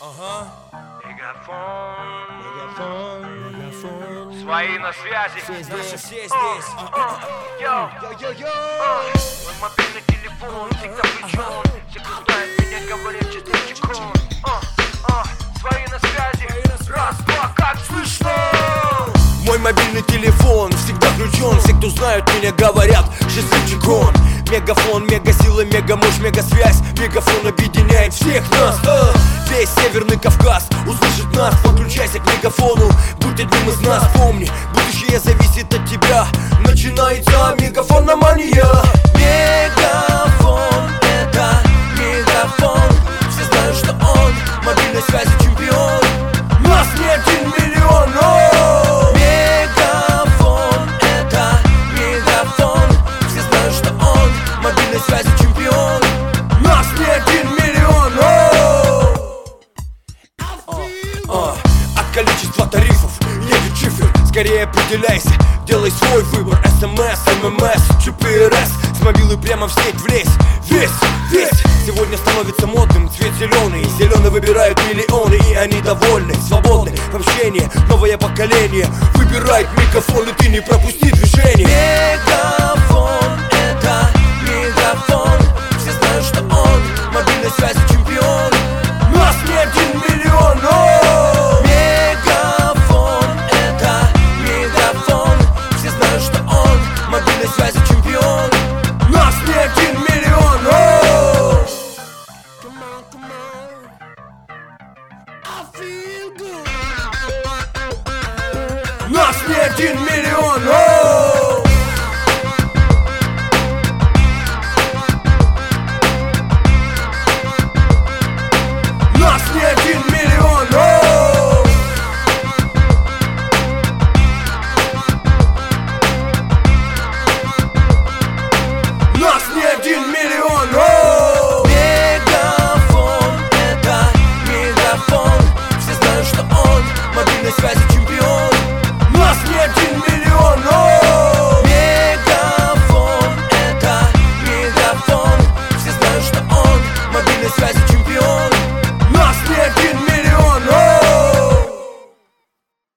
Ага. Мегафон. Свои на связи. Наши все здесь. Йоу. Мой мобильный телефон всегда включен. Все, кто знает меня, говорят частичком. Свои на связи. Раз, два, как слышно? Мой мобильный телефон всегда включен. Все, кто знают меня, говорят счастливчик он. Мегафон, мегасила, мегамощь, мегасвязь. Мегафон объединяет всех нас. Весь Северный Кавказ услышит нас. Подключайся к мегафону, будь одним из нас. Помни, будущее зависит от тебя. Начинается мегафономания. Мегафон, это мегафон. Все знают, что он мобильной связи чемпион. Нас не 1 миллион. Мегафон, это мегафон. Все знают, что он мобильной связи чемпион. Нас не 1 миллион. От количества тарифов едет шифер. Скорее определяйся, делай свой выбор. СМС, ММС, ЧПРС. С мобилы прямо в сеть влезь. Весь сегодня становится модным цвет зеленый. И зеленый выбирают миллионы, и они довольны, свободны в общении. Новое поколение выбирает мегафон, и ты не пропусти движение. Мегафон, это мегафон. Все знают, что он мобильной связи чемпион. Нас не 1 миллион. Мегафон, это мегафон. Все знают, что он мобильной связи чемпион. Нас не 1 миллион. Нас не 1 миллион. Нас не 1 миллион.